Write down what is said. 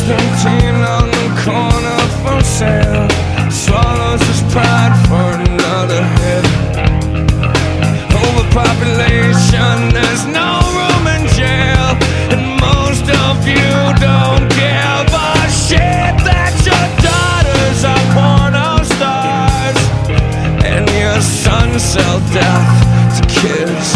Constantine on the corner for sale swallows his pride for another hit. Overpopulation, there's no room in jail, and most of you don't give a shit that your daughters are porno stars and your sons sell death to kids.